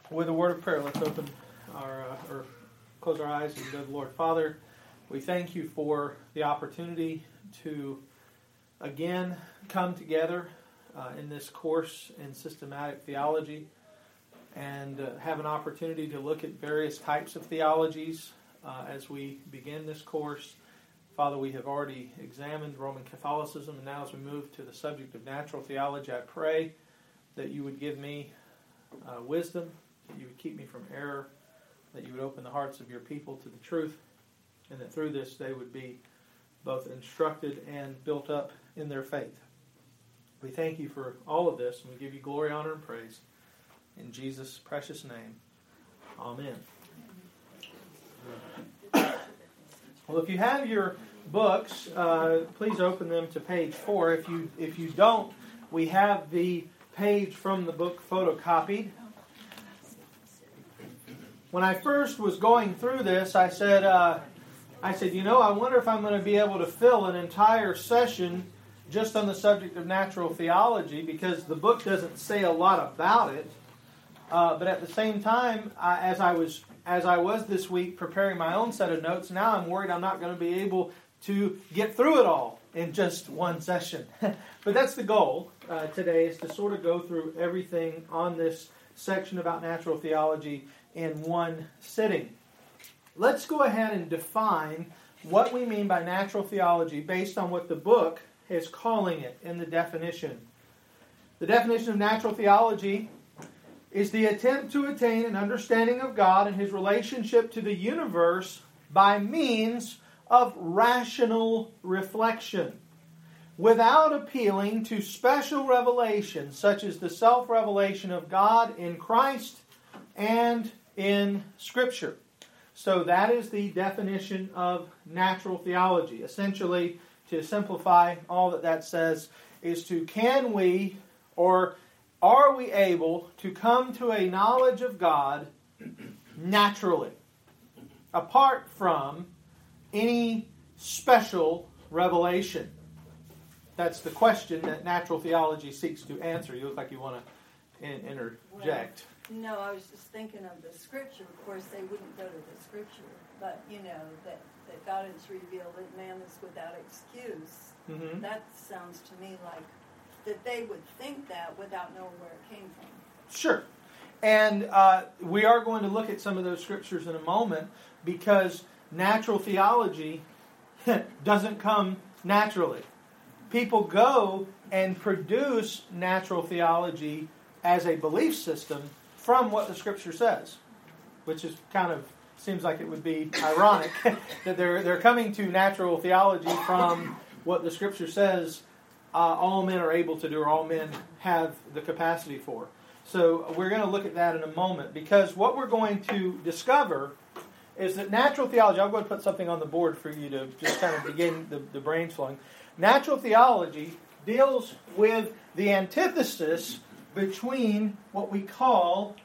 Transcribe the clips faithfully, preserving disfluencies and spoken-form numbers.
With a word of prayer, let's open our, uh, or close our eyes and go to the Lord. Father, we thank you for the opportunity to again come together uh, in this course in systematic theology and uh, have an opportunity to look at various types of theologies uh, as we begin this course. Father, we have already examined Roman Catholicism, and now as we move to the subject of natural theology, I pray that you would give me uh, wisdom, that you would keep me from error, that you would open the hearts of your people to the truth, and that through this they would be both instructed and built up in their faith. We thank you for all of this, and we give you glory, honor, and praise. In Jesus' precious name, amen. Well, if you have your books, uh, please open them to page four. If you if you don't, we have the page from the book photocopied. When I first was going through this, I said, uh, I said, you know, I wonder if I'm going to be able to fill an entire session just on the subject of natural theology, because the book doesn't say a lot about it. Uh, but at the same time, I, as I was as I was this week preparing my own set of notes, now I'm worried I'm not going to be able to get through it all in just one session. But that's the goal uh, today, is to sort of go through everything on this section about natural theology in one sitting. Let's go ahead and define what we mean by natural theology based on what the book is calling it in the definition. The definition of natural theology is the attempt to attain an understanding of God and His relationship to the universe by means of rational reflection, without appealing to special revelation, such as the self-revelation of God in Christ and in Scripture. So that is the definition of natural theology. Essentially, to simplify, all that that says is to, can we, or are we able to come to a knowledge of God naturally, apart from any special revelation? That's the question that natural theology seeks to answer. You look like you want to in- interject. Well, no, I was just thinking of the Scripture. Of course, they wouldn't go to the Scripture, but, you know, that, that God has revealed that man is without excuse. Mm-hmm. That sounds to me like that they would think that without knowing where it came from. Sure. And uh, we are going to look at some of those scriptures in a moment, because natural theology doesn't come naturally. People go and produce natural theology as a belief system from what the Scripture says, which is kind of seems like it would be ironic that they're they're coming to natural theology from what the Scripture says uh, all men are able to do, or all men have the capacity for. So we're going to look at that in a moment, because what we're going to discover is that natural theology, I'm going to put something on the board for you to just kind of begin the, the brain flowing. Natural theology deals with the antithesis between what we call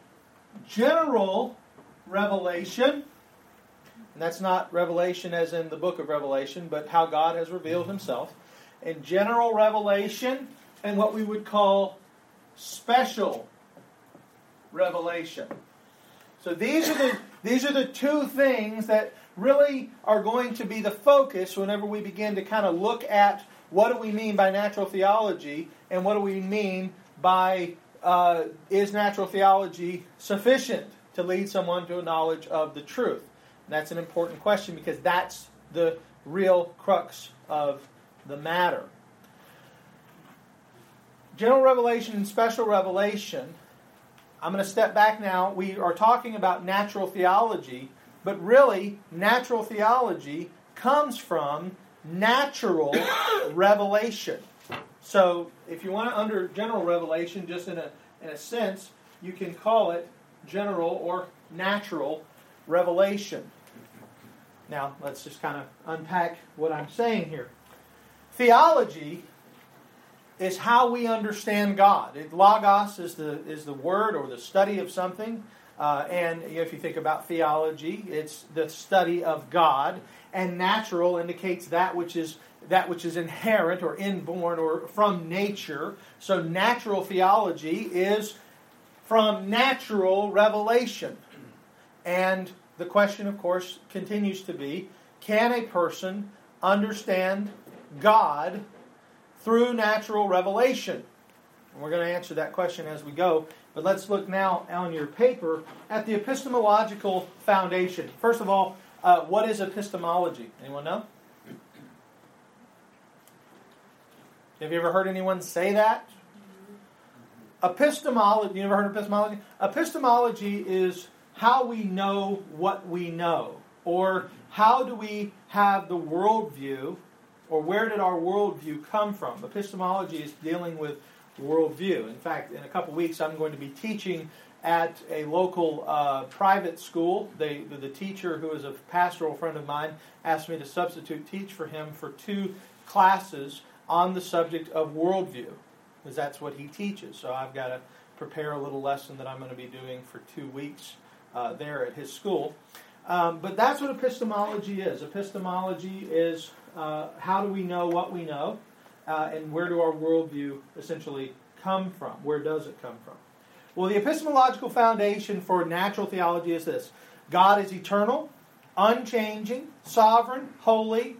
general revelation, and that's not revelation as in the book of Revelation, but how God has revealed Himself, and general revelation, and what we would call special revelation. So these are the these are the two things that really are going to be the focus whenever we begin to kind of look at what do we mean by natural theology, and what do we mean by uh, is natural theology sufficient to lead someone to a knowledge of the truth? And that's an important question, because that's the real crux of the matter. General revelation and special revelation. I'm going to step back now. We are talking about natural theology, but really, natural theology comes from natural revelation. So, if you want to under general revelation, just in a in a sense, you can call it general or natural revelation. Now, let's just kind of unpack what I'm saying here. Theology is how we understand God. It, logos is the is the word or the study of something. Uh, and if you think about theology, it's the study of God. And natural indicates that which is that which is inherent or inborn or from nature. So natural theology is from natural revelation. And the question, of course, continues to be, can a person understand God through natural revelation? And we're going to answer that question as we go. But let's look now on your paper at the epistemological foundation. First of all, uh, what is epistemology? Anyone know? Have you ever heard anyone say that? Epistemology, you ever heard of epistemology? Epistemology is how we know what we know. Or how do we have the worldview, or where did our worldview come from? Epistemology is dealing with worldview. In fact, in a couple weeks, I'm going to be teaching at a local uh, private school. They, the teacher, who is a pastoral friend of mine, asked me to substitute teach for him for two classes on the subject of worldview, because that's what he teaches. So I've got to prepare a little lesson that I'm going to be doing for two weeks uh, there at his school. Um, but that's what epistemology is. Epistemology is uh, how do we know what we know, uh, and where do our worldview essentially come from? Where does it come from? Well, the epistemological foundation for natural theology is this. God is eternal, unchanging, sovereign, holy,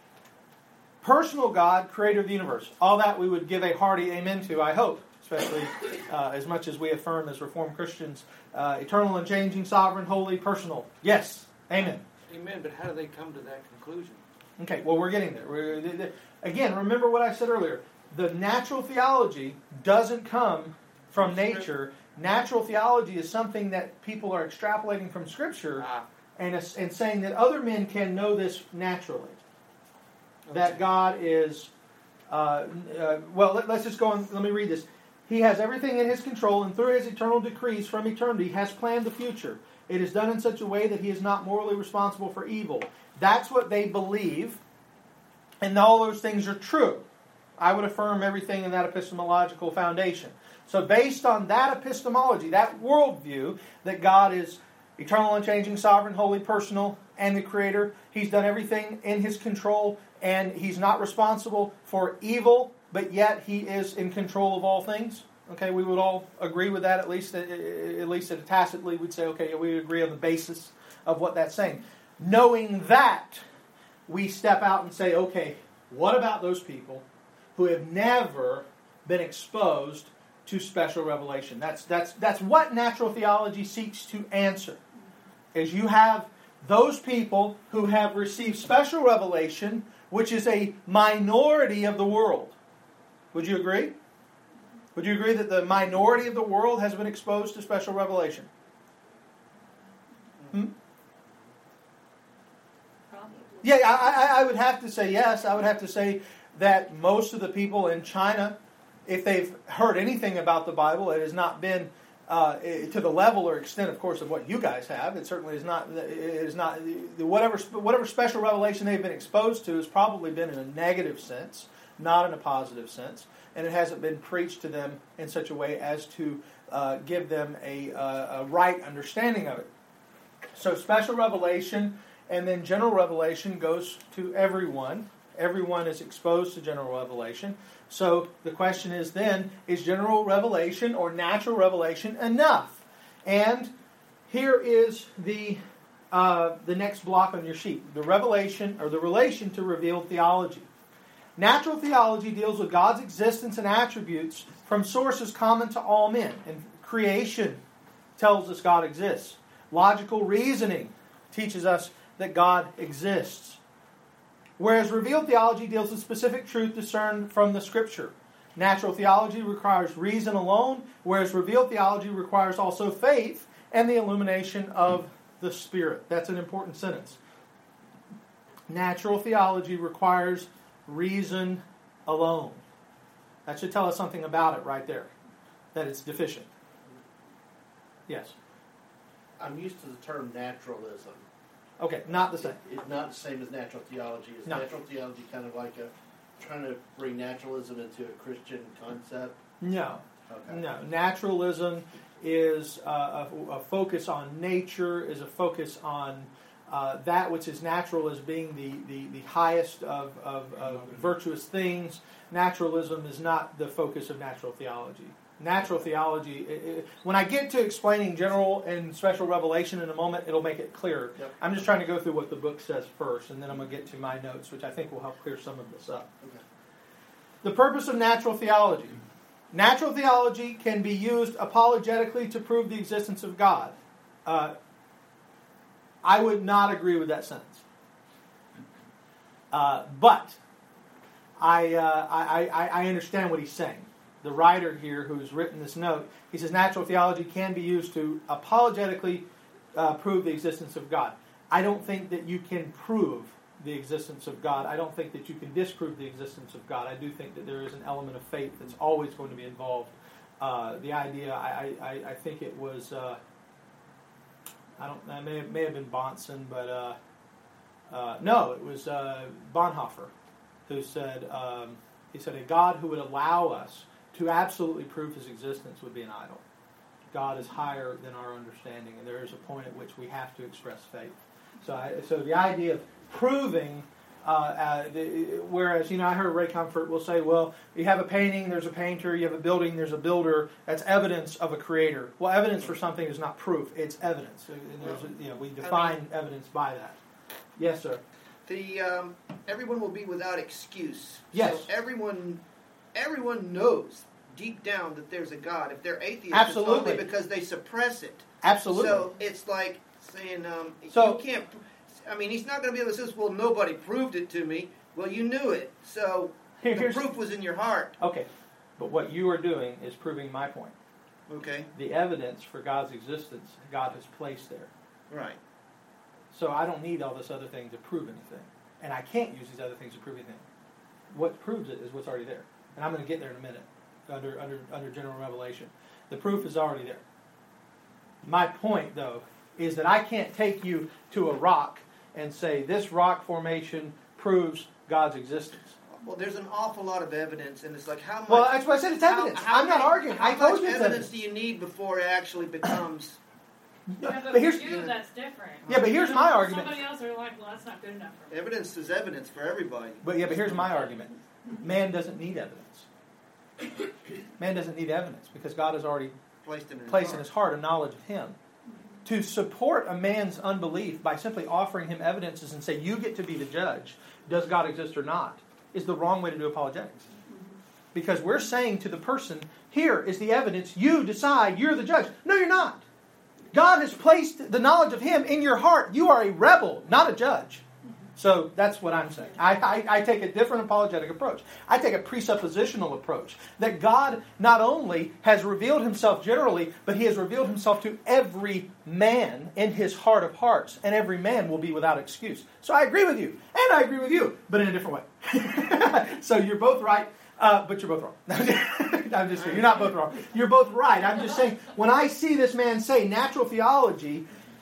personal God, creator of the universe. All that we would give a hearty amen to, I hope, especially uh, as much as we affirm as Reformed Christians, uh, eternal, unchanging, sovereign, holy, personal. Yes, amen. Amen, but how do they come to that conclusion? Okay, well, we're getting there. We're, again, remember what I said earlier. The natural theology doesn't come from nature. Natural theology is something that people are extrapolating from Scripture ah. and, and saying that other men can know this naturally. Okay. That God is, uh, uh, well, let, let's just go on. Let me read this. He has everything in His control, and through His eternal decrees from eternity has planned the future. It is done in such a way that He is not morally responsible for evil. That's what they believe, and all those things are true. I would affirm everything in that epistemological foundation. So based on that epistemology, that worldview, that God is eternal, unchanging, sovereign, holy, personal, and the Creator, He's done everything in His control, and He's not responsible for evil, but yet He is in control of all things. Okay, we would all agree with that, at least at least tacitly. We'd say, okay, we agree on the basis of what that's saying. Knowing that, we step out and say, okay, what about those people who have never been exposed to special revelation? That's that's that's what natural theology seeks to answer. Is you have those people who have received special revelation, which is a minority of the world. Would you agree? Would you agree that the minority of the world has been exposed to special revelation? Hmm? Yeah, I, I, I would have to say yes. I would have to say that most of the people in China, if they've heard anything about the Bible, it has not been uh, to the level or extent, of course, of what you guys have. It certainly is not. It is not whatever whatever special revelation they've been exposed to has probably been in a negative sense, not in a positive sense, and it hasn't been preached to them in such a way as to uh, give them a, uh, a right understanding of it. So special revelation and then general revelation goes to everyone. Everyone is exposed to general revelation. So the question is then, is general revelation or natural revelation enough? And here is the uh, the next block on your sheet. The revelation, or the relation to revealed theology. Natural theology deals with God's existence and attributes from sources common to all men. And creation tells us God exists. Logical reasoning teaches us that God exists. Whereas revealed theology deals with specific truth discerned from the Scripture. Natural theology requires reason alone, whereas revealed theology requires also faith and the illumination of the Spirit. That's an important sentence. Natural theology requires reason alone. That should tell us something about it right there, that it's deficient. Yes? I'm used to the term naturalism. Okay, not the same. It's it, not the same as natural theology. Is no. Natural theology kind of like a trying to bring naturalism into a Christian concept? No. Okay. No. Naturalism is uh, a, a focus on nature, is a focus on uh, that which is natural as being the, the, the highest of, of, of virtuous things. Naturalism is not the focus of natural theology. Natural theology, it, it, when I get to explaining general and special revelation in a moment, it'll make it clearer. Yep. I'm just trying to go through what the book says first, and then I'm going to get to my notes, which I think will help clear some of this up. Okay. The purpose of natural theology. Natural theology can be used apologetically to prove the existence of God. Uh, I would not agree with that sentence. Uh, but I, uh, I, I, I understand what he's saying. The writer here who's written this note, he says natural theology can be used to apologetically uh, prove the existence of God. I don't think that you can prove the existence of God. I don't think that you can disprove the existence of God. I do think that there is an element of faith that's always going to be involved. Uh, the idea, I, I, I think it was, uh, I don't, I may have, may have been Bahnsen, but uh, uh, no, it was uh, Bonhoeffer who said, um, he said, a God who would allow us to absolutely prove his existence would be an idol. God is higher than our understanding, and there is a point at which we have to express faith. So, I, so the idea of proving, uh, uh, the, whereas, you know, I heard Ray Comfort will say, well, you have a painting, there's a painter, you have a building, there's a builder, that's evidence of a creator. Well, evidence for something is not proof, it's evidence. And there's a, you know, we define I mean, evidence by that. Yes, sir. The um, everyone will be without excuse. Yes. So everyone, everyone knows deep down that there's a God. If they're atheists, Absolutely. it's only because they suppress it. Absolutely. So it's like saying, um, so, you can't, I mean, he's not going to be able to say, well, nobody proved it to me. Well, you knew it. So here, the proof was in your heart. Okay. But what you are doing is proving my point. Okay. The evidence for God's existence, God has placed there. Right. So I don't need all this other thing to prove anything. And I can't use these other things to prove anything. What proves it is what's already there. And I'm going to get there in a minute, under, under, under general revelation. The proof is already there. My point, though, is that I can't take you to a rock and say, this rock formation proves God's existence. Well, there's an awful lot of evidence, and it's like, how much... Well, that's why I said it's evidence. How, how I'm not many, arguing. How I told much you it's evidence evidence. do you need before it actually becomes... Yeah, but, but here's, for you, that's different. Yeah, but here's you know, my argument. Somebody else are like, well, that's not good enough for me. Evidence is evidence for everybody. But yeah, but here's my argument. Man doesn't need evidence. Man doesn't need evidence because God has already placed in his, placed heart. in his heart a knowledge of Him. To support a man's unbelief by simply offering him evidences and say, you get to be the judge, does God exist or not, is the wrong way to do apologetics. Because we're saying to the person, here is the evidence, you decide, you're the judge. No, you're not. God has placed the knowledge of Him in your heart. You are a rebel, not a judge. So that's what I'm saying. I, I, I take a different apologetic approach. I take a presuppositional approach. That God not only has revealed Himself generally, but He has revealed Himself to every man in His heart of hearts. And every man will be without excuse. So I agree with you. And I agree with you, but in a different way. So you're both right, uh, but you're both wrong. I'm just kidding. You're not both wrong. You're both right. I'm just saying, when I see this man say natural theology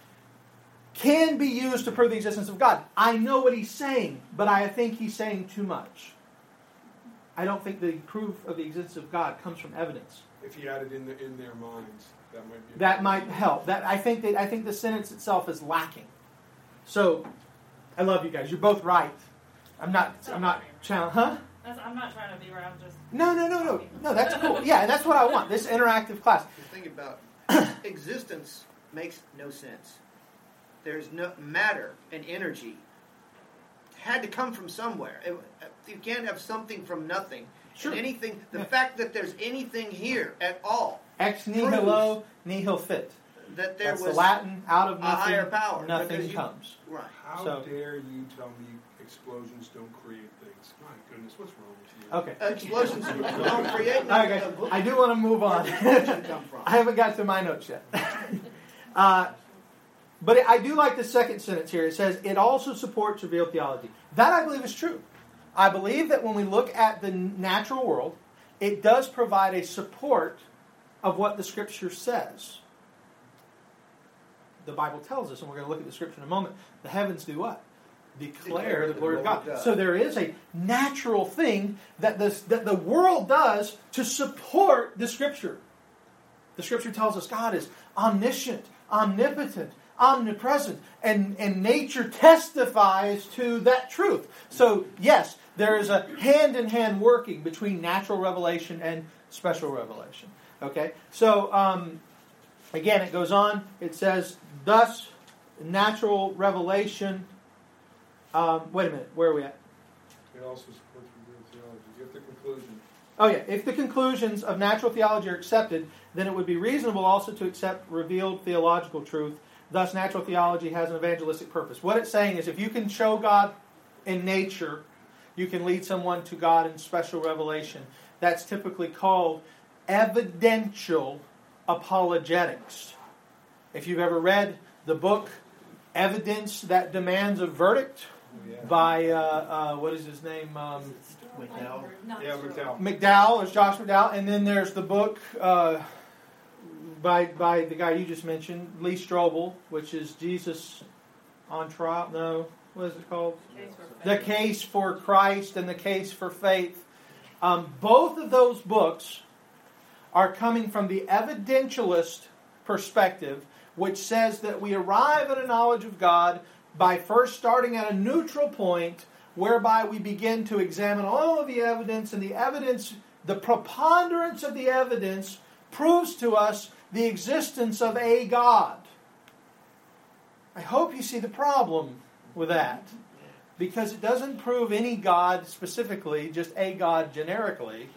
can be used to prove the existence of God, I know what he's saying, but I think he's saying too much. I don't think the proof of the existence of God comes from evidence. If he had it in, the, in their minds, that might be... That might help. That I think that I think the sentence itself is lacking. So, I love you guys. You're both right. I'm not. I'm not. Challenge, huh? That's, I'm not trying to be around just... No, no, no, no. No, that's cool. Yeah, and that's what I want. This interactive class. The thing about existence makes no sense. There's no matter and energy. It had to come from somewhere. It, you can't have something from nothing. Sure. And anything. The Yeah. fact that there's anything here at all. Ex nihilo nihil fit. That there That's was the Latin. Out of a nothing, higher power. nothing because you- comes. Right. How So- dare you tell me explosions don't create things? My goodness, what's wrong with you? Okay. Explosions don't create All right, guys. I do want to move on. Where did it come from? I haven't got to my notes yet. uh, but I do like the second sentence here. It says, it also supports revealed theology. That I believe is true. I believe that when we look at the natural world, it does provide a support of what the Scripture says. The Bible tells us, and we're going to look at the Scripture in a moment, the heavens do what? Declare the glory of God. So there is a natural thing that, this, that the world does to support the Scripture. The Scripture tells us God is omniscient, omnipotent, omnipresent, and, and nature testifies to that truth. So, yes, there is a hand-in-hand working between natural revelation and special revelation. Okay, so um, again, it goes on. It says, thus, natural revelation. Um, wait a minute, where are we at? It also supports revealed theology. If the conclusion. Oh yeah, if the conclusions of natural theology are accepted, then it would be reasonable also to accept revealed theological truth. Thus, natural theology has an evangelistic purpose. What it's saying is, if you can show God in nature, you can lead someone to God in special revelation. That's typically called evidential apologetics. If you've ever read the book Evidence That Demands a Verdict, Yeah. by, uh, uh, what is his name? Um, McDowell. Yeah, McDowell. McDowell, there's Josh McDowell. And then there's the book uh, by by the guy you just mentioned, Lee Strobel, which is Jesus on Trial. No, what is it called? The Case for Christ and the Case for Faith. Um, both of those books are coming from the evidentialist perspective, which says that we arrive at a knowledge of God by first starting at a neutral point, whereby we begin to examine all of the evidence, and the evidence, the preponderance of the evidence, proves to us the existence of a God. I hope you see the problem with that, because it doesn't prove any God specifically, just a God generically,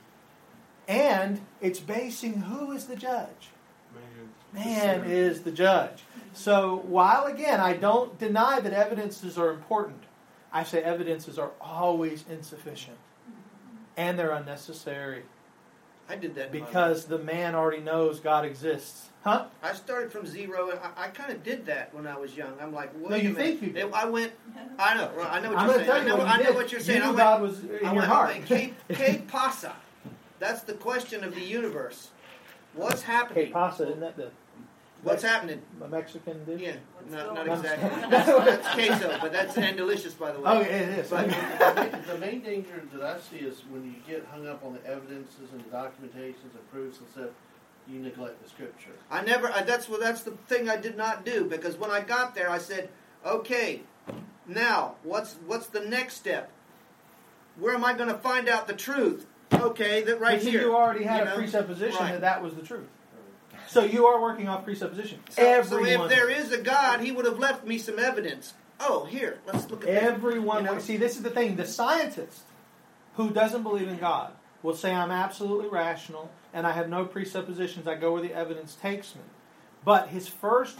and it's basing who is the judge. Man is the judge. So while, again, I don't deny that evidences are important, I say evidences are always insufficient. And they're unnecessary. I did that. Because the man already knows God exists. Huh? I started from zero, and I, I kind of did that when I was young. I'm like, wait No, you a think minute. you did. I went, I know, I know what I'm you're going to saying. tell I you know, what I you know did. what you're saying. You I knew went, God was in I your went, heart. I went, que, que pasa? That's the question of the universe. What's happening? Que pasa, isn't that the What's happening? a Mexican dish? Yeah, not, not going on? exactly. That's queso, but that's and delicious, by the way. Oh, it is. But, The main danger that I see is when you get hung up on the evidences and the documentations and proofs and stuff, you neglect the Scripture. I never. I, that's well. That's the thing I did not do, because when I got there, I said, "Okay, now what's what's the next step? Where am I going to find out the truth?" Okay, that right But here. you already had you a know? presupposition Right. that that was the truth. So you are working off presupposition. So, so Everyone. if there is a God, He would have left me some evidence. Oh, here, let's look at that. Everyone. You know? See, this is the thing. The scientist who doesn't believe in God will say, I'm absolutely rational and I have no presuppositions. I go where the evidence takes me. But his first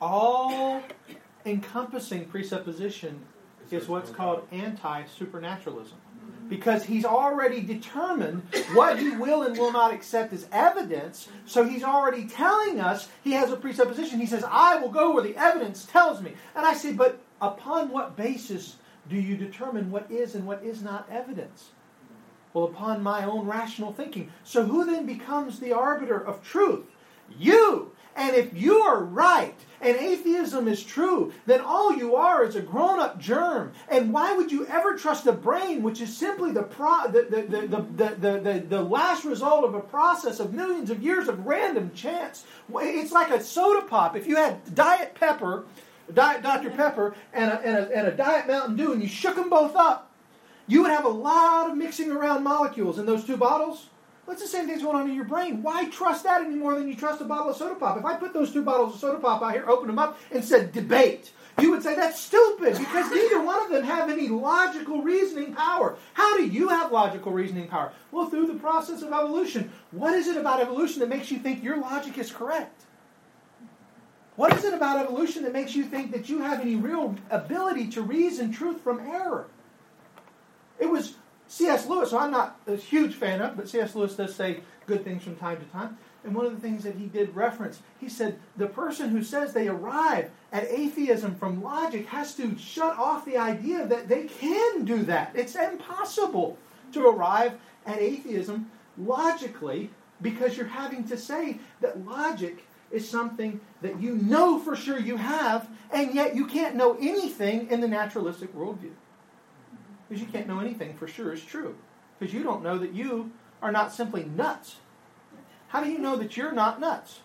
all-encompassing presupposition is what's called anti-supernaturalism. Because he's already determined what he will and will not accept as evidence, so he's already telling us he has a presupposition. He says, I will go where the evidence tells me. And I say, but upon what basis do you determine what is and what is not evidence? Well, upon my own rational thinking. So who then becomes the arbiter of truth? You! And if you are right, and atheism is true, then all you are is a grown-up germ. And why would you ever trust a brain, which is simply the, pro- the, the, the, the, the, the, the last result of a process of millions of years of random chance? It's like a soda pop. If you had Diet Pepper, Diet Doctor Pepper, and a, and, a, and a Diet Mountain Dew, and you shook them both up, you would have a lot of mixing around molecules in those two bottles. Well, it's the same thing's going on in your brain. Why trust that any more than you trust a bottle of soda pop? If I put those two bottles of soda pop out here, open them up, and said debate, you would say that's stupid because neither one of them have any logical reasoning power. How do you have logical reasoning power? Well, through the process of evolution. What is it about evolution that makes you think your logic is correct? What is it about evolution that makes you think that you have any real ability to reason truth from error? It was C S Lewis, who I'm not a huge fan of, but C S Lewis does say good things from time to time. And one of the things that he did reference, he said, the person who says they arrive at atheism from logic has to shut off the idea that they can do that. It's impossible to arrive at atheism logically because you're having to say that logic is something that you know for sure you have, and yet you can't know anything in the naturalistic worldview. Because you can't know anything for sure is true. Because you don't know that you are not simply nuts. How do you know that you're not nuts?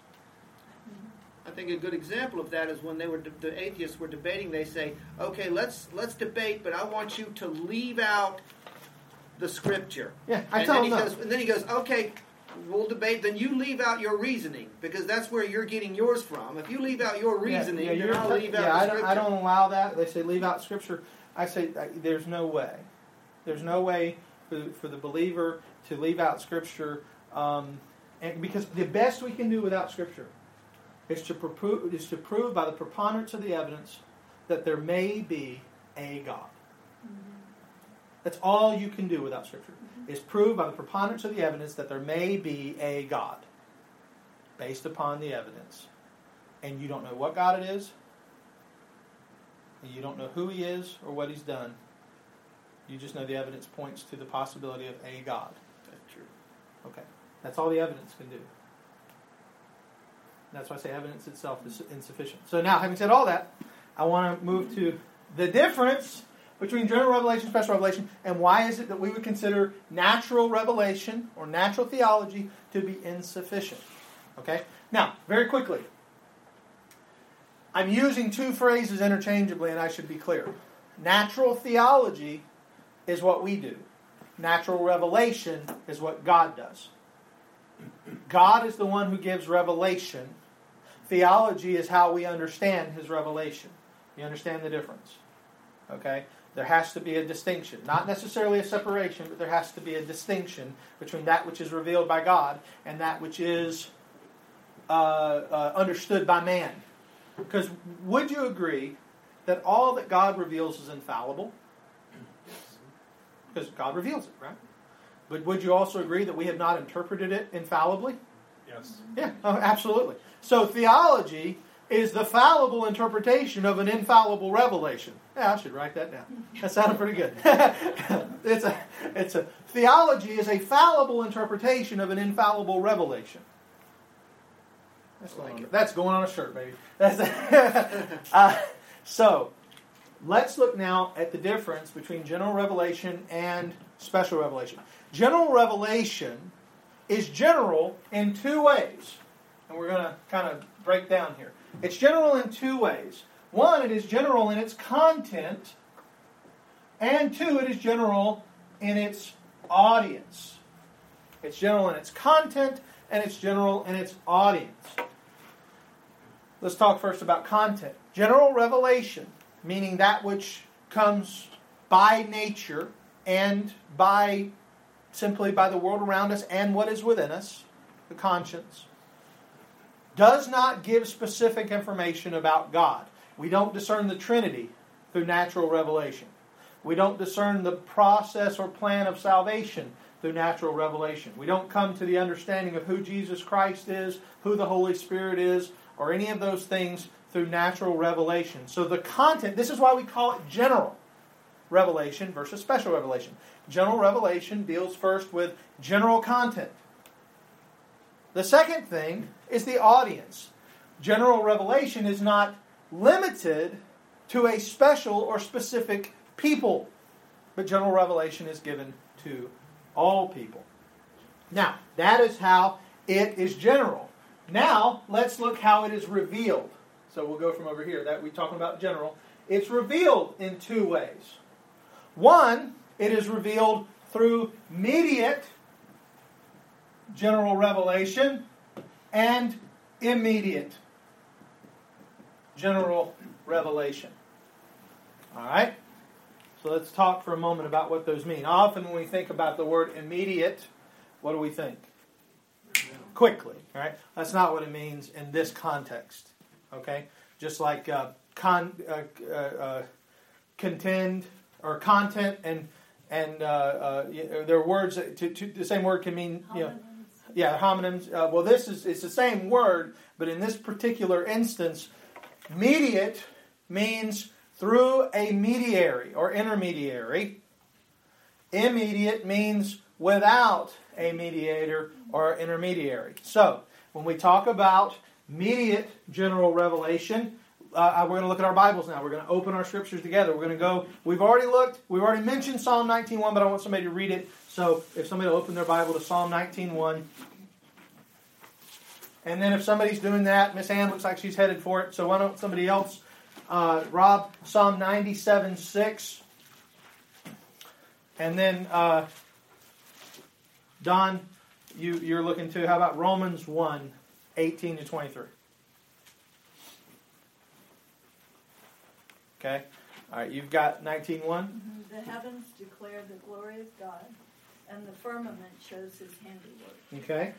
I think a good example of that is when they were the atheists were debating. They say, "Okay, let's let's debate, but I want you to leave out the Scripture." Yeah, I and tell then he them goes, and then he goes, "Okay, we'll debate. Then you leave out your reasoning, because that's where you're getting yours from. If you leave out your reasoning, yeah, yeah, then I'll leave out yeah, the I scripture. don't, I don't allow that. They say leave out Scripture. I say uh, there's no way. There's no way for, for the believer to leave out Scripture, um, and because the best we can do without Scripture is to, prove, is to prove by the preponderance of the evidence that there may be a God. That's all you can do without Scripture, is prove by the preponderance of the evidence that there may be a God, based upon the evidence. And you don't know what God it is, and you don't know who He is or what He's done. You just know the evidence points to the possibility of a God. That's true. Okay. That's all the evidence can do. That's why I say evidence itself is insufficient. So now, having said all that, I want to move to the difference between general revelation, special revelation, and why is it that we would consider natural revelation or natural theology to be insufficient. Okay? Now, very quickly, I'm using two phrases interchangeably, and I should be clear. Natural theology is what we do. Natural revelation is what God does. God is the one who gives revelation. Theology is how we understand His revelation. You understand the difference? Okay? There has to be a distinction. Not necessarily a separation, but there has to be a distinction between that which is revealed by God and that which is uh, uh, understood by man. Because would you agree that all that God reveals is infallible? Because God reveals it, right? But would you also agree that we have not interpreted it infallibly? Yes. Yeah, oh, absolutely. So theology is the fallible interpretation of an infallible revelation. Yeah, I should write that down. That sounded pretty good. it's a, it's a theology is a fallible interpretation of an infallible revelation. That's going, on, that's going on a shirt, baby. That's uh, so, let's look now at the difference between general revelation and special revelation. General revelation is general in two ways. And we're going to kind of break down here. It's general in two ways. One, it is general in its content. And two, it is general in its audience. It's general in its content, and it's general in its audience. Let's talk first about content. General revelation, meaning that which comes by nature and by simply by the world around us and what is within us, the conscience, does not give specific information about God. We don't discern the Trinity through natural revelation. We don't discern the process or plan of salvation through natural revelation. We don't come to the understanding of who Jesus Christ is, who the Holy Spirit is, or any of those things through natural revelation. So the content, this is why we call it general revelation versus special revelation. General revelation deals first with general content. The second thing is the audience. General revelation is not limited to a special or specific people, but general revelation is given to all people. Now, that is how it is general. Now, let's look how it is revealed. So we'll go from over here. That we're talking about general. It's revealed in two ways. One, it is revealed through immediate general revelation and immediate general revelation. All right? So let's talk for a moment about what those mean. Often when we think about the word immediate, what do we think? Quickly. All right? That's not what it means in this context. Okay? Just like uh, con, uh, uh, uh, contend or content and and uh, uh, there are words that to, to, the same word can mean, you know, yeah, homonyms. Uh, well, this is it's the same word, but in this particular instance, mediate means through a mediary or intermediary. Immediate means without a mediator or intermediary. So, when we talk about immediate general revelation, uh, we're going to look at our Bibles now. We're going to open our scriptures together. We're going to go, we've already looked, we've already mentioned Psalm nineteen one, but I want somebody to read it. So, if somebody will open their Bible to Psalm nineteen one. And then if somebody's doing that, Miss Ann looks like she's headed for it, so why don't somebody else, uh, Rob, Psalm ninety-seven six. And then uh, Don, you, you're looking to, how about Romans one, eighteen to twenty-three? Okay. All right, you've got nineteen one. Mm-hmm. The heavens declare the glory of God, and the firmament shows his handiwork. Okay.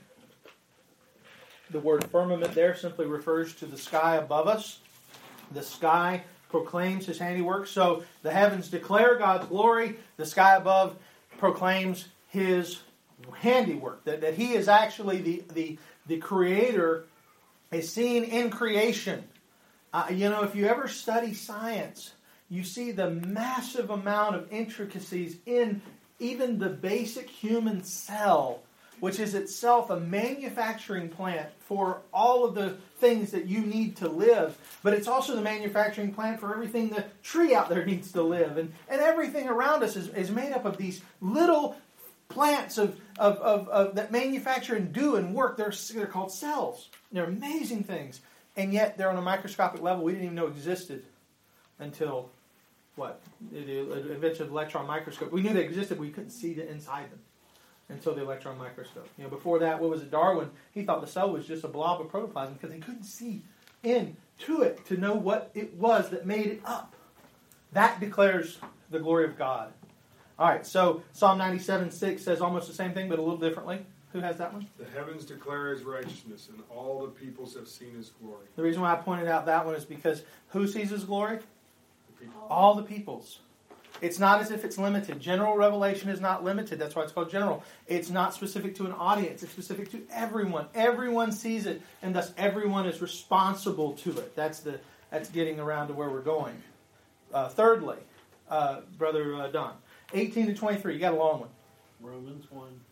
The word firmament there simply refers to the sky above us. The sky proclaims his handiwork. So the heavens declare God's glory. The sky above proclaims his handiwork. That, that he is actually the, the, the creator is seen in creation. Uh, you know, if you ever study science, you see the massive amount of intricacies in even the basic human cell, which is itself a manufacturing plant for all of the things that you need to live. But it's also the manufacturing plant for everything the tree out there needs to live. And, and everything around us is, is made up of these little plants of, of, of, of that manufacture and do and work. They're, they're called cells. They're amazing things. And yet they're on a microscopic level we didn't even know existed until, what? The invention of the electron microscope. We knew they existed, but we couldn't see the inside them until the electron microscope. You know, before that, what was it? Darwin, he thought the cell was just a blob of protoplasm because he couldn't see into it to know what it was that made it up. That declares the glory of God. All right, so Psalm ninety-seven six says almost the same thing, but a little differently. Who has that one? The heavens declare his righteousness, and all the peoples have seen his glory. The reason why I pointed out that one is because who sees his glory? The people. All the peoples. It's not as if it's limited. General revelation is not limited. That's why it's called general. It's not specific to an audience. It's specific to everyone. Everyone sees it, and thus everyone is responsible to it. That's the that's getting around to where we're going. Uh, thirdly, uh, Brother uh, Don, eighteen to twenty-three. You got a long one. Romans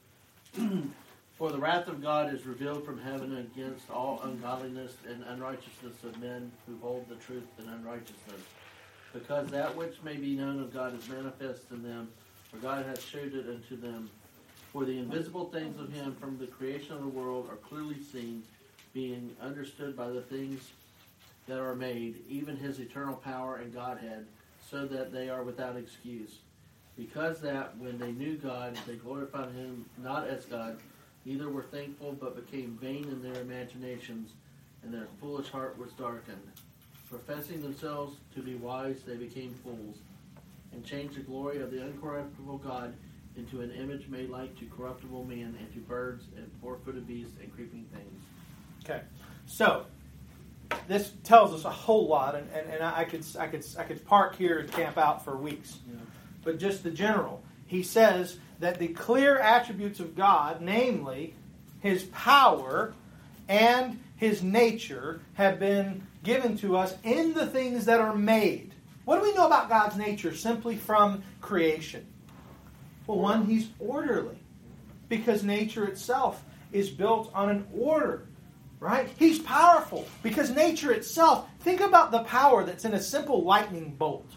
one. For the wrath of God is revealed from heaven against all ungodliness and unrighteousness of men who hold the truth in unrighteousness. Because that which may be known of God is manifest in them, for God hath shewed it unto them. For the invisible things of him from the creation of the world are clearly seen, being understood by the things that are made, even his eternal power and Godhead, so that they are without excuse. Because that, when they knew God, they glorified him not as God, neither were thankful, but became vain in their imaginations, and their foolish heart was darkened. Professing themselves to be wise, they became fools, and changed the glory of the uncorruptible God into an image made like to corruptible man, and to birds, and four-footed beasts, and creeping things. Okay, so this tells us a whole lot, and, and, and I could I could I could park here and camp out for weeks. Yeah. But just the general, he says that the clear attributes of God, namely his power and his nature, have been given to us in the things that are made. What do we know about God's nature simply from creation? Well, one, he's orderly, because nature itself is built on an order, right? He's powerful, because nature itself, think about the power that's in a simple lightning bolt.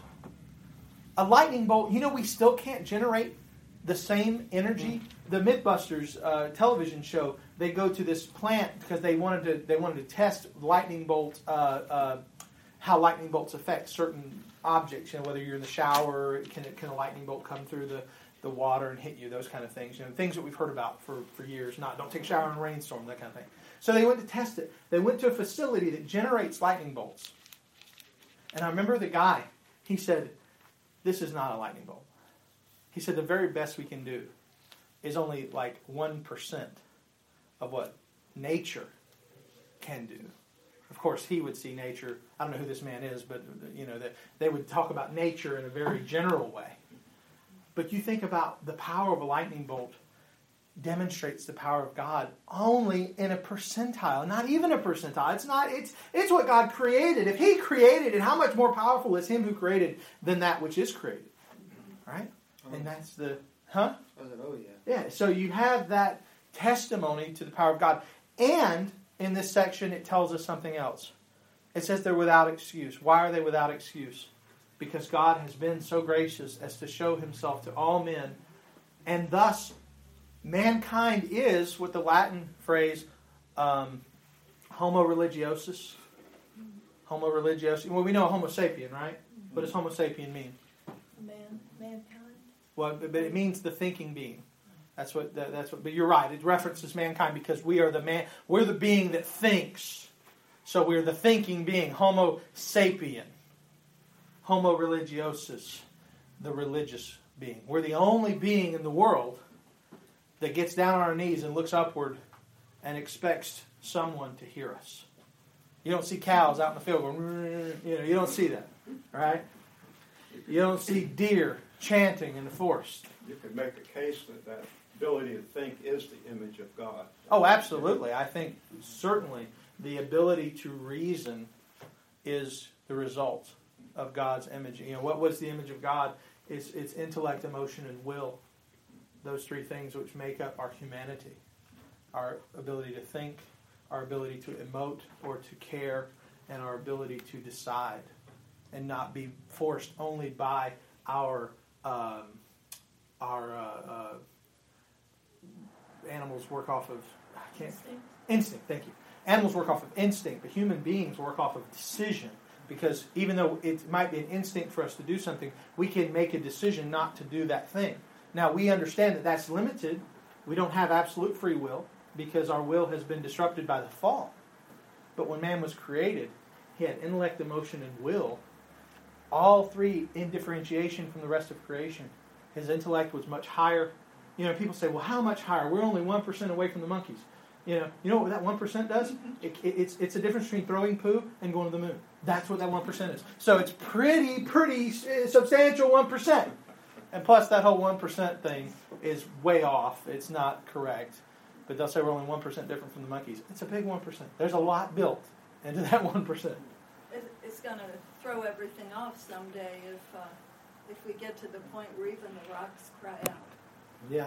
A lightning bolt, you know, we still can't generate the same energy. The Mythbusters uh, television show, they go to this plant because they wanted to they wanted to test lightning bolts, uh, uh, how lightning bolts affect certain objects. You know, whether you're in the shower, can can a lightning bolt come through the, the water and hit you? Those kind of things. You know, things that we've heard about for, for years. Not don't take a shower in a rainstorm, that kind of thing. So they went to test it. They went to a facility that generates lightning bolts. And I remember the guy. He said, "This is not a lightning bolt." He said, "The very best we can do is only like one percent of what nature can do." Of course, he would see nature. I don't know who this man is, but you know that they would talk about nature in a very general way. But you think about the power of a lightning bolt demonstrates the power of God only in a percentile, not even a percentile. It's not. It's it's what God created. If He created it, how much more powerful is Him who created than that which is created, right? And that's the huh? Oh yeah. Yeah. So you have that testimony to the power of God, and in this section it tells us something else. It says they're without excuse. Why are they without excuse? Because God has been so gracious as to show Himself to all men, and thus mankind is what the Latin phrase um, homo religiosus. Homo religiosus. Well, we know homo sapien, right? What does homo sapien mean? Man, mankind. Well, but it means the thinking being. That's what. That, that's what. But you're right. It references mankind because we are the man. We're the being that thinks. So we're the thinking being, Homo sapien, Homo religiosus, the religious being. We're the only being in the world that gets down on our knees and looks upward and expects someone to hear us. You don't see cows out in the field going, you know, you don't see that, right? You don't see deer chanting in the forest. You can make a case that that ability to think is the image of God. Oh, absolutely. I think certainly the ability to reason is the result of God's image. You know, what was the image of God? It's, it's intellect, emotion, and will. Those three things which make up our humanity. Our ability to think, our ability to emote or to care, and our ability to decide and not be forced only by our um, our uh, uh, animals work off of I can't instinct. instinct. Thank you. Animals work off of instinct, but human beings work off of decision. Because even though it might be an instinct for us to do something, we can make a decision not to do that thing. Now, we understand that that's limited. We don't have absolute free will because our will has been disrupted by the fall. But when man was created, he had intellect, emotion, and will. All three in differentiation from the rest of creation. His intellect was much higher. You know, people say, well, how much higher? We're only one percent away from the monkeys. You know, you know what that one percent does? It, it, it's, it's a difference between throwing poo and going to the moon. That's what that one percent is. So it's pretty, pretty substantial one percent. And plus that whole one percent thing is way off. It's not correct. But they'll say we're only one percent different from the monkeys. It's a big one percent. There's a lot built into that one percent. It's going to throw everything off someday if uh, if we get to the point where even the rocks cry out. Yeah.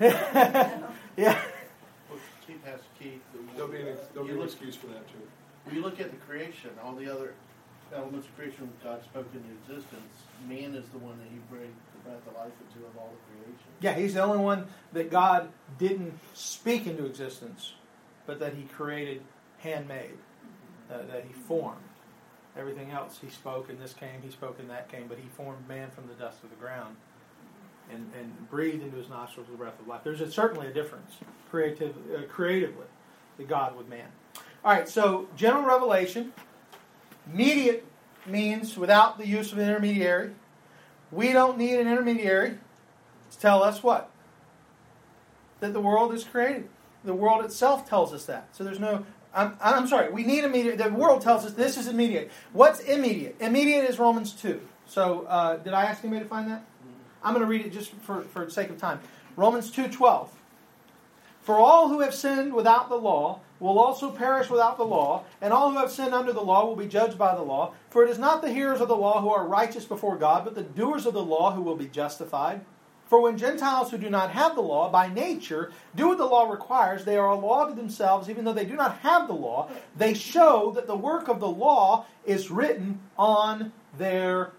Yeah. Well, Keith has Keith. There'll be an, there'll be an look, excuse for that too. When you look at the creation, all the other elements of creation God spoke into existence, man is the one that he breathed the breath of life into of all the creation. Yeah, he's the only one that God didn't speak into existence, but that he created handmade, uh, that he formed. Everything else he spoke, and this came, he spoke, and that came, but he formed man from the dust of the ground and, and breathed into his nostrils the breath of life. There's a, certainly a difference creative, uh, creatively, the God with man. All right, so general revelation. Immediate means without the use of an intermediary. We don't need an intermediary to tell us what? That the world is created. The world itself tells us that. So there's no... I'm, I'm sorry, we need immediate. The world tells us this is immediate. What's immediate? Immediate is Romans two. So uh, did I ask anybody to find that? I'm going to read it just for, for the sake of time. Romans two twelve. For all who have sinned without the law will also perish without the law, and all who have sinned under the law will be judged by the law. For it is not the hearers of the law who are righteous before God, but the doers of the law who will be justified. For when Gentiles who do not have the law by nature do what the law requires, they are a law to themselves, even though they do not have the law. They show that the work of the law is written on their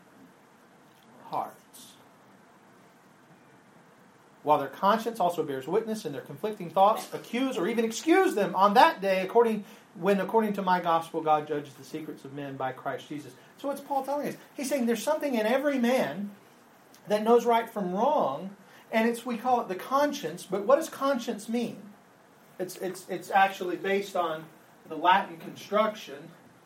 hearts. While their conscience also bears witness, and their conflicting thoughts accuse or even excuse them on that day, according when, according to my gospel, God judges the secrets of men by Christ Jesus. So what's Paul telling us? He's saying there's something in every man that knows right from wrong, and it's we call it the conscience. But what does conscience mean? It's it's it's actually based on the Latin construction.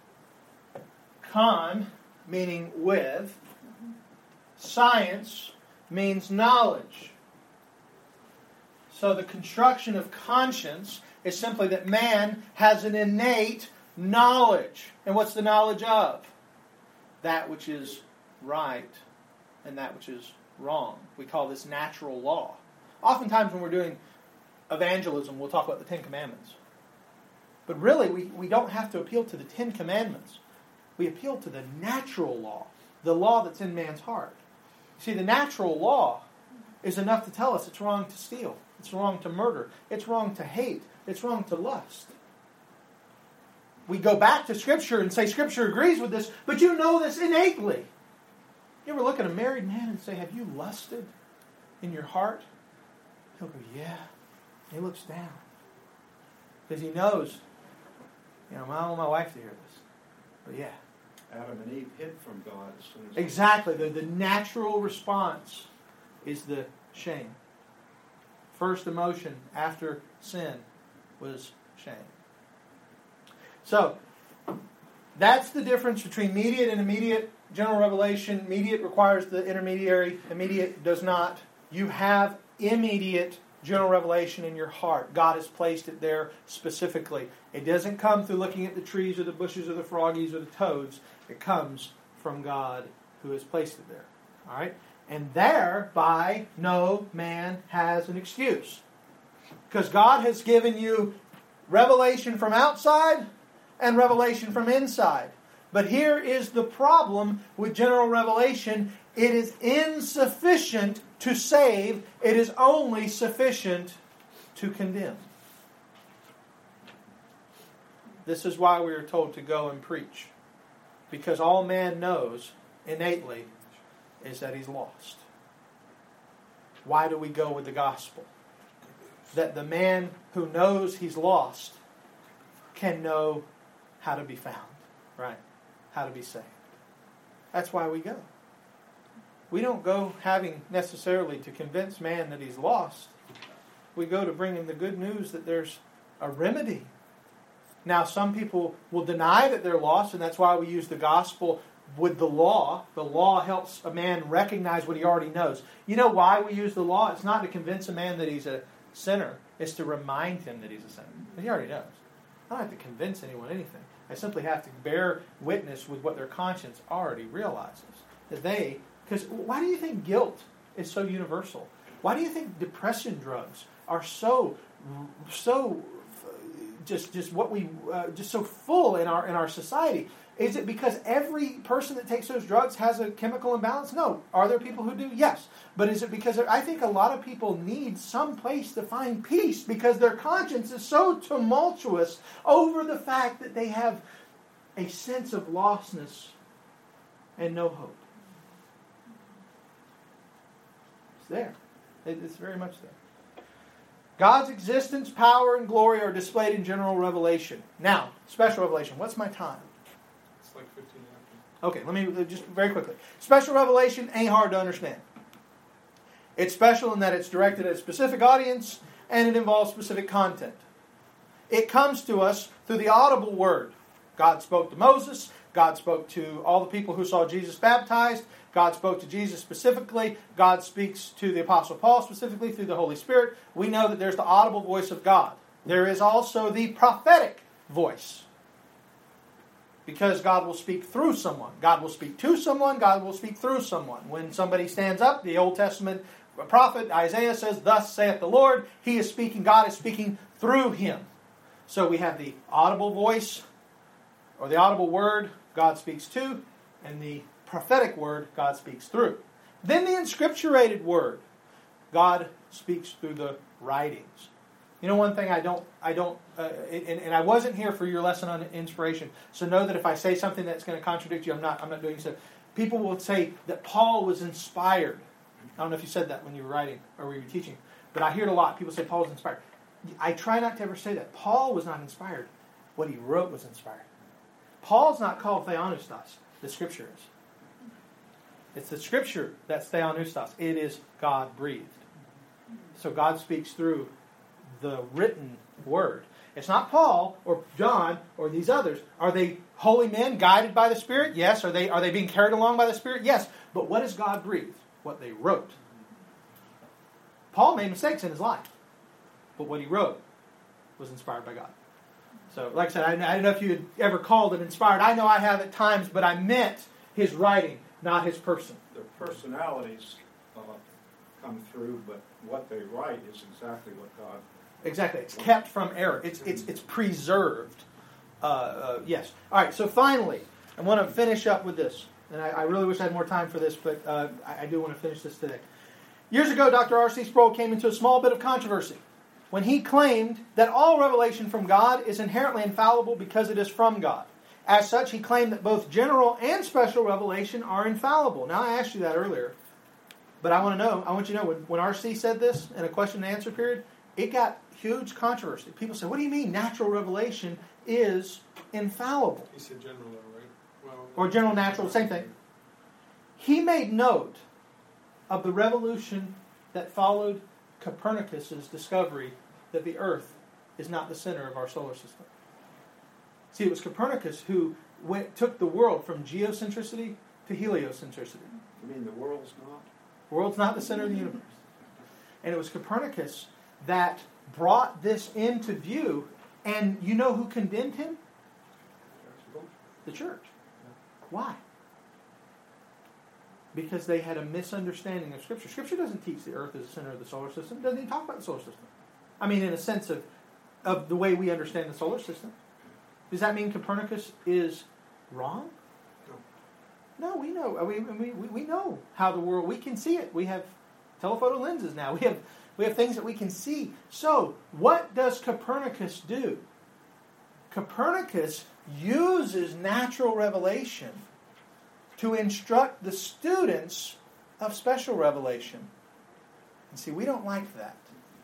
Con meaning with. Science means knowledge. So the construction of conscience is simply that man has an innate knowledge. And what's the knowledge of? That which is right and that which is wrong. We call this natural law. Oftentimes when we're doing evangelism, we'll talk about the Ten Commandments. But really, we, we don't have to appeal to the Ten Commandments. We appeal to the natural law, the law that's in man's heart. See, the natural law is enough to tell us it's wrong to steal, it's wrong to murder, it's wrong to hate, it's wrong to lust. We go back to Scripture and say Scripture agrees with this, but you know this innately. You ever look at a married man and say, have you lusted in your heart? He'll go, yeah. He looks down. Because he knows, you know, I don't want my wife to hear this. But yeah. Adam and Eve hid from God as soon as... Exactly. The, the natural response is the shame. first emotion after sin was shame. So, that's the difference between immediate and immediate general revelation. Immediate requires the intermediary. Immediate does not. You have immediate general revelation in your heart. God has placed it there specifically. It doesn't come through looking at the trees or the bushes or the froggies or the toads. It comes from God who has placed it there. All right? And thereby no man has an excuse. Because God has given you revelation from outside and revelation from inside. But here is the problem with general revelation. It is insufficient to save. It is only sufficient to condemn. This is why we are told to go and preach. Because all man knows innately is that he's lost. Why do we go with the gospel? That the man who knows he's lost can know how to be found. Right? How to be saved. That's why we go. We don't go having necessarily to convince man that he's lost. We go to bring him the good news that there's a remedy. Now, some people will deny that they're lost, and that's why we use the gospel with the law. The law helps a man recognize what he already knows. You know why we use the law? It's not to convince a man that he's a sinner. It's to remind him that he's a sinner. He already knows. I don't have to convince anyone anything. I simply have to bear witness with what their conscience already realizes. That they, because why do you think guilt is so universal? Why do you think depression drugs are so, so, just just what we, uh, just so full in our in our society? Is it because every person that takes those drugs has a chemical imbalance? No. Are there people who do? Yes. But is it because I think a lot of people need some place to find peace because their conscience is so tumultuous over the fact that they have a sense of lostness and no hope. It's there. It's very much there. God's existence, power, and glory are displayed in general revelation. Now, special revelation. What's my time? Like fifteen after. Okay, let me just very quickly. Special revelation ain't hard to understand. It's special in that it's directed at a specific audience and it involves specific content. It comes to us through the audible word. God spoke to Moses. God spoke to all the people who saw Jesus baptized. God spoke to Jesus specifically. God speaks to the Apostle Paul specifically through the Holy Spirit. We know that there's the audible voice of God. There is also the prophetic voice. Because God will speak through someone. God will speak to someone. God will speak through someone. When somebody stands up, the Old Testament prophet Isaiah says, "Thus saith the Lord." He is speaking. God is speaking through him. So we have the audible voice, or the audible word, God speaks to, and the prophetic word, God speaks through. Then the inscripturated word, God speaks through the writings. You know, one thing I don't, I don't, uh, and, and I wasn't here for your lesson on inspiration. So know that if I say something that's going to contradict you, I'm not, I'm not doing so. People will say that Paul was inspired. I don't know if you said that when you were writing or when you were teaching, but I hear it a lot. People say Paul was inspired. I try not to ever say that. Paul was not inspired. What he wrote was inspired. Paul's not called theopneustos. The Scripture is. It's the Scripture that's theopneustos. It is God-breathed. So God speaks through the written word. It's not Paul or John or these others. Are they holy men guided by the Spirit? Yes. Are they are they being carried along by the Spirit? Yes. But what is God breathed? What they wrote. Paul made mistakes in his life. But what he wrote was inspired by God. So, like I said, I, I don't know if you had ever called it inspired. I know I have at times, but I meant his writing, not his person. Their personalities uh, come through, but what they write is exactly what God. Exactly. It's kept from error. It's it's it's preserved. Uh, uh, yes. All right. So finally, I want to finish up with this. And I, I really wish I had more time for this, but uh, I, I do want to finish this today. Years ago, Doctor R C Sproul came into a small bit of controversy when he claimed that all revelation from God is inherently infallible because it is from God. As such, he claimed that both general and special revelation are infallible. Now, I asked you that earlier, but I want to know, I want you to know, when, when R C said this in a question and answer period, it got huge controversy. People said, what do you mean natural revelation is infallible? He said general, though, right? Well, or general natural, same thing. He made note of the revolution that followed Copernicus' discovery that the Earth is not the center of our solar system. See, it was Copernicus who went, took the world from geocentricity to heliocentricity. You mean the world's not? The world's not the center of the universe. And it was Copernicus that brought this into view. And you know who condemned him? The church. Why? Because they had a misunderstanding of Scripture. Scripture doesn't teach the Earth is the center of the solar system. It doesn't even talk about the solar system. I mean, in a sense of, of the way we understand the solar system. Does that mean Copernicus is wrong? No. No, we know. We, we, we know how the world, we can see it. We have telephoto lenses now. We have, we have things that we can see. So, what does Copernicus do? Copernicus uses natural revelation to instruct the students of special revelation. And see, we don't like that.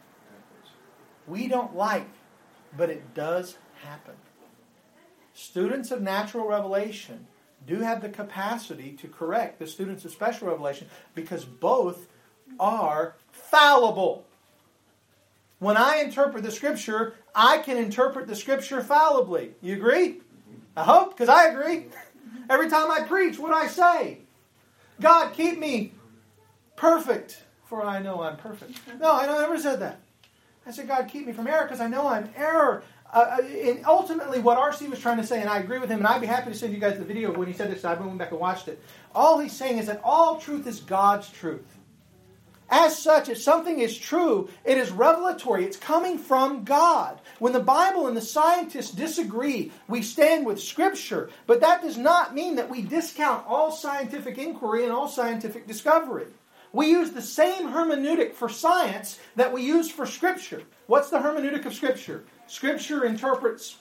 We don't like, but it does happen. Students of natural revelation do have the capacity to correct the students of special revelation because both are fallible. When I interpret the Scripture, I can interpret the Scripture fallibly. You agree? I hope, because I agree. Every time I preach, what do I say? God, keep me perfect, for I know I'm perfect. No, I never said that. I said, God, keep me from error, because I know I'm error. Uh, and ultimately, what R C was trying to say, and I agree with him, and I'd be happy to send you guys the video of when he said this. I went back and watched it. All he's saying is that all truth is God's truth. As such, if something is true, it is revelatory. It's coming from God. When the Bible and the scientists disagree, we stand with Scripture. But that does not mean that we discount all scientific inquiry and all scientific discovery. We use the same hermeneutic for science that we use for Scripture. What's the hermeneutic of Scripture? Scripture interprets.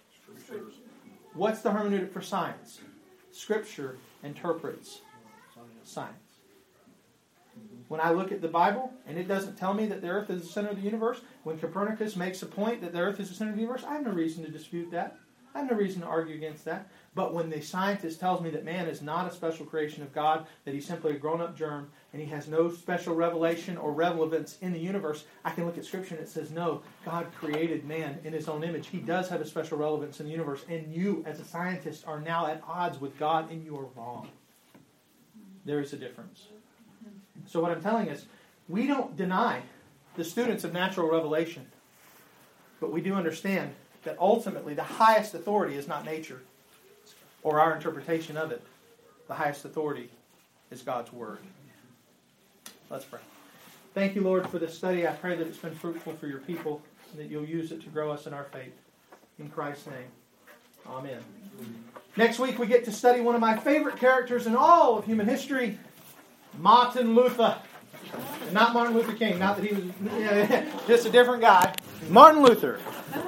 What's the hermeneutic for science? Scripture interprets science. When I look at the Bible, and it doesn't tell me that the earth is the center of the universe, when Copernicus makes a point that the earth is the center of the universe, I have no reason to dispute that. I have no reason to argue against that. But when the scientist tells me that man is not a special creation of God, that he's simply a grown-up germ, and he has no special revelation or relevance in the universe, I can look at Scripture and it says, no, God created man in His own image. He does have a special relevance in the universe, and you, as a scientist, are now at odds with God, and you are wrong. There is a difference. So what I'm telling is, we don't deny the students of natural revelation, but we do understand that ultimately the highest authority is not nature or our interpretation of it. The highest authority is God's Word. Let's pray. Thank you, Lord, for this study. I pray that it's been fruitful for your people and that you'll use it to grow us in our faith. In Christ's name, amen. Next week we get to study one of my favorite characters in all of human history, Martin Luther. Not Martin Luther King, not that he was yeah, just a different guy. Martin Luther.